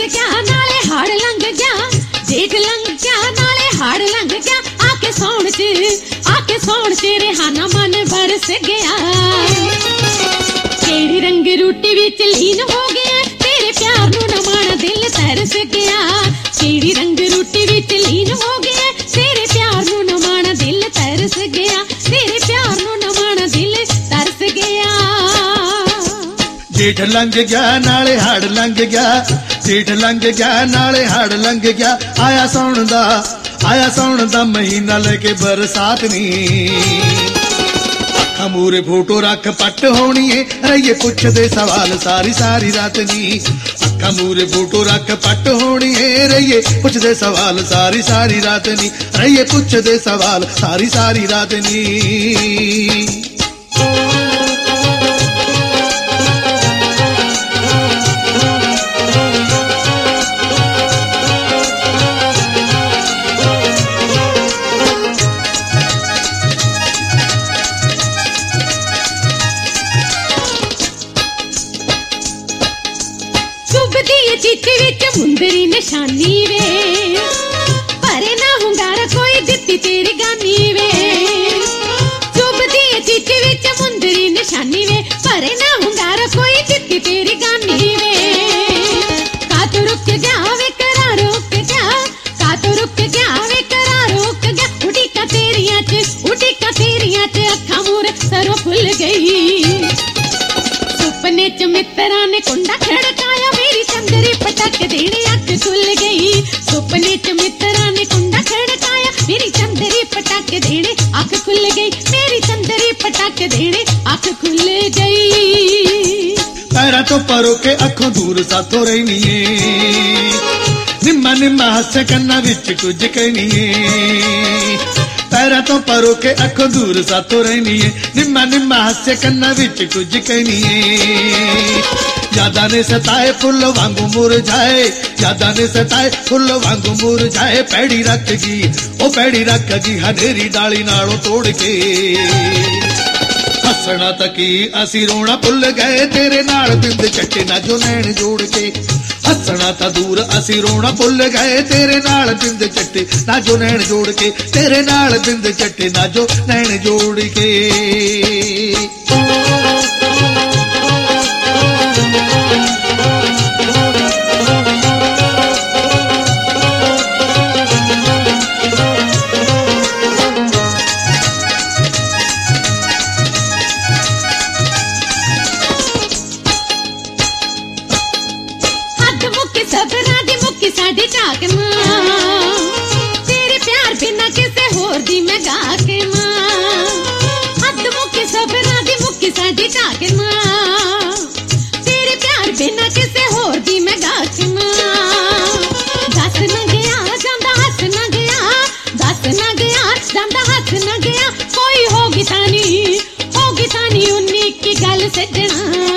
गया नाले हाड़ लंघ गया, जेठ लंघ गया नाले हाड़ लंघ गया, आके सौण च रिहाना मन बरस गया। केड़ी रंग रूटी विच लीन हो गया, तेरे प्यार नू नमाना दिल तरस गया। केड़ी रंग रूटी विच लीन हो गया, तेरे प्यार नू नमाना दिल तरस गया, तेरे प्यार नू नमाना दिल तरस गया। जेठ लंघ गया नाले हाड़ लंघ गया, जेठ लंघ गया नाले हाड़ लंघ गया, आया सौण दा महीना लेके बरसात नी। अखा मूरे फोटो रख पट होनी है, रहिए पुछदे सवाल सारी सारी रात नी। अखा मूरे फोटो रख पट होनी है, रहिए पुछदे सवाल सारी सारी रात नी, रहिए पुछदे सवाल सारी सारी रात नी। चिट्ठी विच मुंदरी निशानी वे, परे ना हुंगारा कोई दित्ती तेरी गानी वे। चुभदी चिट्ठी विच मुंदरी निशानी वे, परे ना हुंगारा कोई दित्ती तेरी गानी वे। का तो रुक गया वे करा रुक गया, का तो रुक गया वे करा रुक गया, उठी का तेरियां च अखा मूर सरों खुल गई। सुपने च मित्रा ने कुंडा खड़काया, मेरी चंदरी पटक देने अख खुल गई। सुपने च मित्रा ने कुंडा खड़काया, मेरी चंदरी पटक देने अख खुल गई, मेरी चंदरी पटक देने अख खुल गई। पैरा तो परो के अखों दूर साथों रहनी है, निम्मा निम्मा हस कन्ना विच कुछ कहनी है। पैरा तो परो के अखों दूर साथों रहनी है, निम्मा निम्मा हस कन्ना विच कुछ कहनी है। यादा ने सताए फुल वांगू मुरझाए, यादा ने सताए फुल वांगू मुरझाए, पैड़ी रख गई हनेरी डाली नालों तोड़ के। हसना तकी असी रोना भुल गए, तेरे नाल बिंद चट्टे ना जो नैन जोड़ के। हसना ता दूर असी रोना भुल गए, तेरे नाल बिंद चट्टे ना जो नैन जोड़ के, तेरे नाल बिंद चट्टे ना जो नैन जोड़ के। सबरा दी मुक्की साडी चाक मां, तेरे प्यार बिना किसे होर दी मैं गाक मां। हद मुक्की सबरा दी मुक्की साडी चाक मां, तेरे प्यार बिना किसे होर दी मैं गाक मां। दस न गया जांदा हस न गया, दस न गया जांदा हस न गया, कोई होगी तानी उन्नी की गल सजना।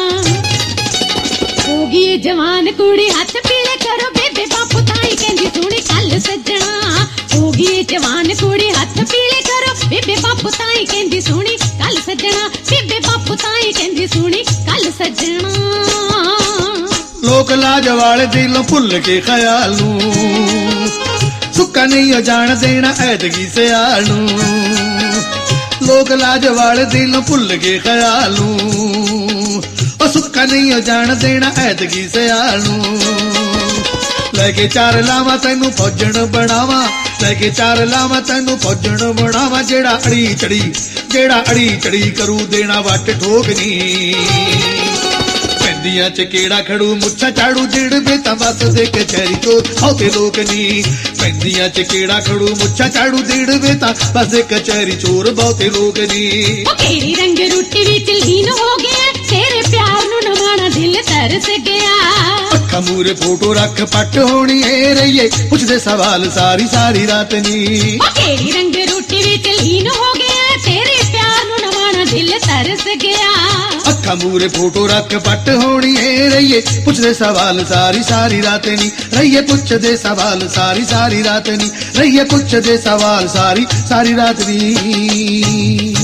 होगी जवान कुड़ी हाथ पीले करो, बेबे बापू ताई कहंदी सुनी कल सजना। होगी जवान कुड़ी हाथ पीले करो, बेबे बापू ताई कहंदी सुनी कल सजना, बेबे बापू ताई कहंदी सुनी कल सजना। लोक लाज वाले दिलों भुल के ख्याल नू, सुक्का नहीं जान देना ऐदगी सियाल नू। लोक लाज वाले दिलों भुल के ख्याल नू, सुक्का नहीं जान देना ऐदगी सियाल नू। लैके चार लावा तैनू फौजण बनावा, लैके चार लावा तैनू फौजण बनावा, जेड़ा अड़ी चढ़ी करू देना वट ठोकनी। पैंदियां च केड़ा खड़ू मुच्छा झाड़ू, जिड़बे तां बस दे कचहरी चोर औते लोक नी। पैंदियां च केड़ा खड़ू मुच्छा झाड़ू, जिड़बे तां बस दे कचहरी चोर बहुते लोक नी। केड़ी रंग रूटी विच लीन हो गया, तेरे प्यार नू नमाना दिल तरस गया। अखा मूरे फोटो रख पट होनी है, रहिए पुछदे सवाल सारी सारी रात नी। केड़ी रंग रूटी विच लीन हो गया, तेरे प्यार नू नमाना दिल तरस गया। अखा मूरे फोटो रख पट होनी है, रहिए पुछदे सवाल सारी सारी रात नी, रहिए पुछदे सवाल सारी सारी रात नी, रहिए पुछदे सवाल सारी सारी रात नी।